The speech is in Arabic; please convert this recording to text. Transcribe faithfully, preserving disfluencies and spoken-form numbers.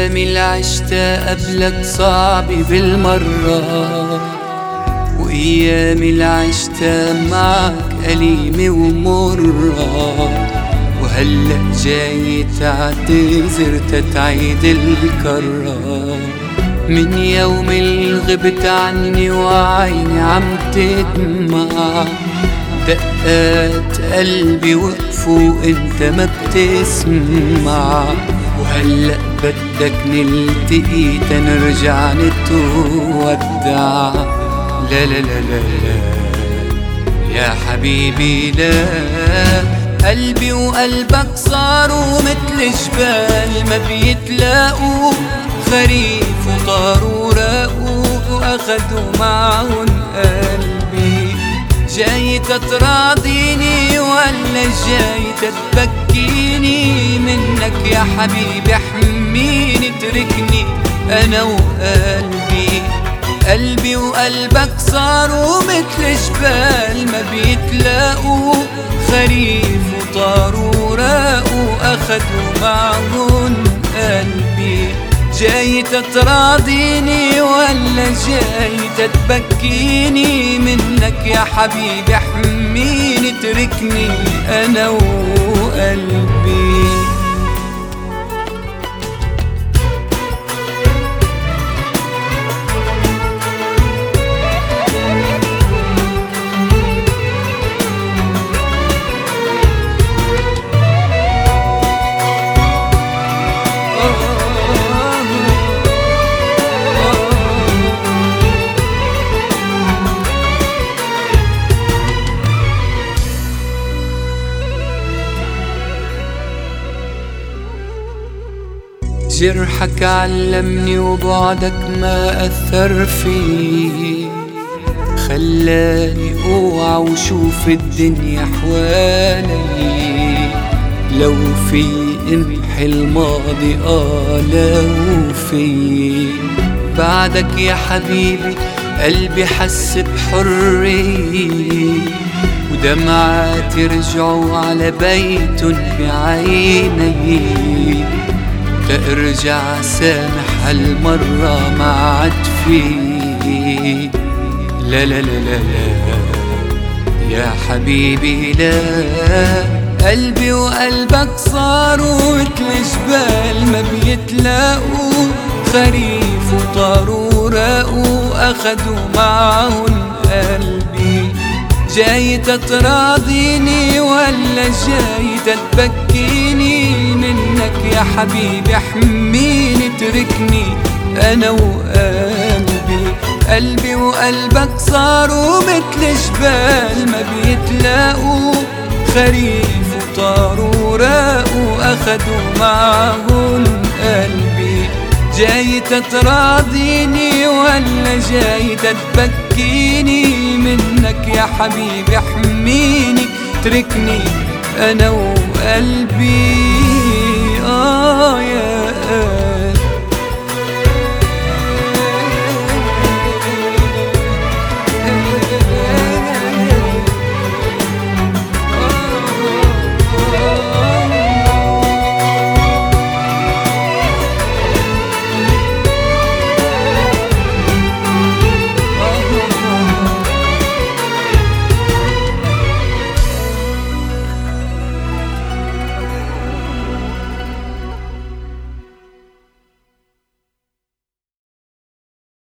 أيام العشتها قبلك صعبة بالمرة، وأيام العشتها معك أليمة ومرة، وهلأ جاي تعتذر تتعيد الكرة. من يوم اللي غبت عني وعيني عم تدمع، دقات قلبي وقفوا وانت ما بتسمع، وهلأ بدك نلتقي تنرجع نتودع. لا لا لا لا لا يا حبيبي لا، قلبي وقلبك صاروا متل جبال ما بيتلاقوا، خريف وطاروا راقوا واخدوا معهم قلبي. جاي تتراضيني ولا جاي تتبكيني؟ منك يا حبيبي احميني اتركني انا وقلبي. قلبي وقلبك صاروا متل جبال ما بيتلاقوا، خريف وطاروا راقوا اخدوا معهم قلبي. جاي تتراضيني ولا جاي تتبكيني؟ منك يا حبيبي احميني اتركني انا وقلبي. جرحك علمني وبعدك ما أثر فيه، خلاني أوعى وشوف الدنيا حوالي. لو في امحي الماضي آه لو في، بعدك يا حبيبي قلبي حس بحرية، ودمعاتي رجعوا على بيت بعيني. ترجع سامح هالمرة ما عاد في. لا لا لا لا لا يا حبيبي لا، قلبي وقلبك صاروا متل جبال ما بيتلاقوا، خريف وطاروا راقوا اخدوا معهم قلبي. جاي تتراضيني ولا جاي تتبكيني؟ منك يا حبيبي احميني اتركني انا وقلبي. قلبي وقلبك صاروا متل جبال ما بيتلاقوا، خريف وطاروا راقوا اخدوا معهم قلبي. جاي تتراضيني ولا جاي تتبكيني؟ منك يا حبيبي احميني اتركني انا وقلبي. آه يا